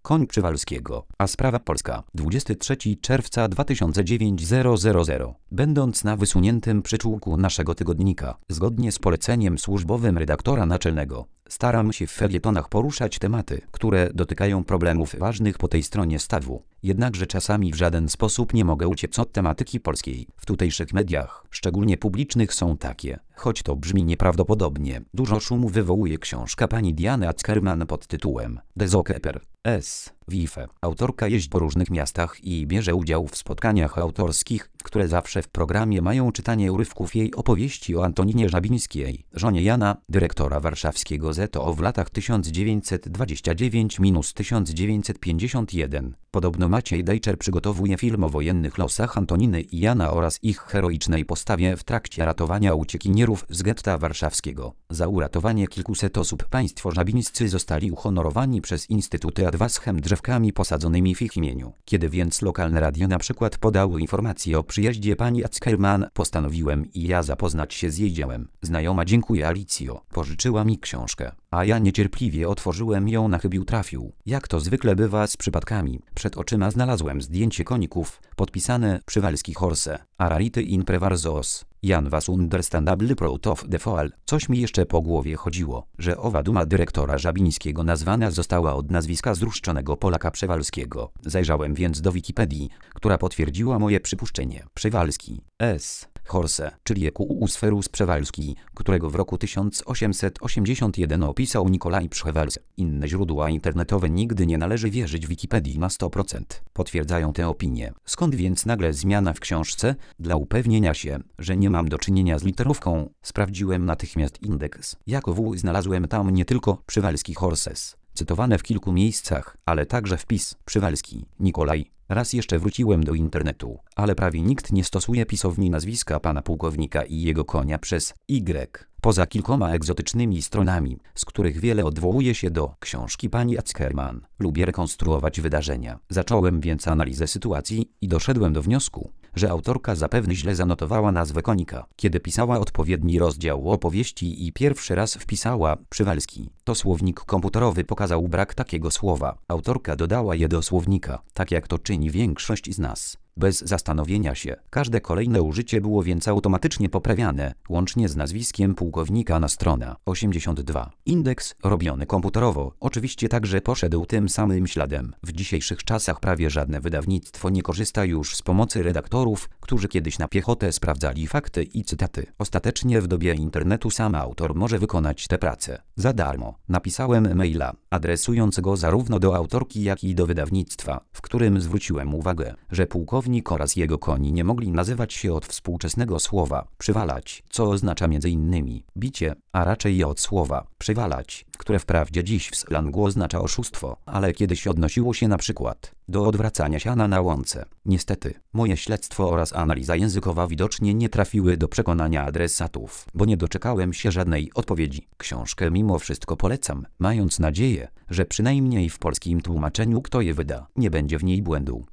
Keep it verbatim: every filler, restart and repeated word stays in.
Koń Przywalskiego, a sprawa polska, dwudziestego trzeciego czerwca dwa tysiące dziewiątego. Będąc na wysuniętym przyczółku naszego tygodnika, zgodnie z poleceniem służbowym redaktora naczelnego, staram się w felietonach poruszać tematy, które dotykają problemów ważnych po tej stronie stawu. Jednakże czasami w żaden sposób nie mogę uciec od tematyki polskiej. W tutejszych mediach, szczególnie publicznych, są takie, choć to brzmi nieprawdopodobnie, dużo szumu wywołuje książka pani Diany Ackerman pod tytułem The Zookeeper S. Wife. Autorka jeździ po różnych miastach i bierze udział w spotkaniach autorskich, które zawsze w programie mają czytanie urywków jej opowieści o Antoninie Żabińskiej, żonie Jana, dyrektora warszawskiego Z O w latach tysiąc dziewięćset dwadzieścia dziewięć do tysiąc dziewięćset pięćdziesiąt jeden. Podobno Maciej Dejczer przygotowuje film o wojennych losach Antoniny i Jana oraz ich heroicznej postawie w trakcie ratowania uciekinierów z getta warszawskiego. Za uratowanie kilkuset osób państwo żabińscy zostali uhonorowani przez Instytuty Adwaschem drzewkami posadzonymi w ich imieniu. Kiedy więc lokalne radio na przykład podało informację o przyjeździe pani Ackerman, postanowiłem i ja zapoznać się z jej dziełem. Znajoma, dziękuję Alicjo, pożyczyła mi książkę, a ja niecierpliwie otworzyłem ją na chybił trafił. Jak to zwykle bywa z przypadkami, przed oczyma znalazłem zdjęcie koników, podpisane Przywalski Horse, a rarity in prevarzos. Jan was understandable proud of the fall. Coś mi jeszcze po głowie chodziło, że owa duma dyrektora Żabińskiego nazwana została od nazwiska zruszczonego Polaka Przewalskiego. Zajrzałem więc do Wikipedii, która potwierdziła moje przypuszczenie. Przewalski S. Horse, czyli Ekuusferus Przewalski, którego w roku tysiąc osiemset osiemdziesiątym pierwszym opisał Nikolaj Przewalski. Inne źródła internetowe nigdy nie należy wierzyć Wikipedii na sto procent. Potwierdzają tę opinię. Skąd więc nagle zmiana w książce? Dla upewnienia się, że nie mam do czynienia z literówką, sprawdziłem natychmiast indeks. Jako W znalazłem tam nie tylko Przywalski Horses, cytowane w kilku miejscach, ale także wpis Przywalski, Nikolaj. Raz jeszcze wróciłem do internetu, ale prawie nikt nie stosuje pisowni nazwiska pana pułkownika i jego konia przez Y. Poza kilkoma egzotycznymi stronami, z których wiele odwołuje się do książki pani Ackerman. Lubię rekonstruować wydarzenia. Zacząłem więc analizę sytuacji i doszedłem do wniosku, że autorka zapewne źle zanotowała nazwę konika, kiedy pisała odpowiedni rozdział opowieści i pierwszy raz wpisała Przywalski. To słownik komputerowy pokazał brak takiego słowa. Autorka dodała je do słownika, tak jak to czyni większość z nas. Bez zastanowienia się. Każde kolejne użycie było więc automatycznie poprawiane, łącznie z nazwiskiem pułkownika na stronę osiemdziesiąt dwa. Indeks, robiony komputerowo, oczywiście także poszedł tym samym śladem. W dzisiejszych czasach prawie żadne wydawnictwo nie korzysta już z pomocy redaktorów, którzy kiedyś na piechotę sprawdzali fakty i cytaty. Ostatecznie w dobie internetu sam autor może wykonać tę pracę za darmo. Napisałem maila, adresując go zarówno do autorki, jak i do wydawnictwa, w którym zwróciłem uwagę, że pułkownik oraz jego koni nie mogli nazywać się od współczesnego słowa przywalać, co oznacza między innymi bicie, a raczej od słowa przywalać, które wprawdzie dziś w slangu oznacza oszustwo, ale kiedyś odnosiło się na przykład do odwracania siana na łące. Niestety, moje śledztwo oraz analiza językowa widocznie nie trafiły do przekonania adresatów, bo nie doczekałem się żadnej odpowiedzi. Książkę mimo wszystko polecam, mając nadzieję, że przynajmniej w polskim tłumaczeniu, kto je wyda, nie będzie w niej błędu.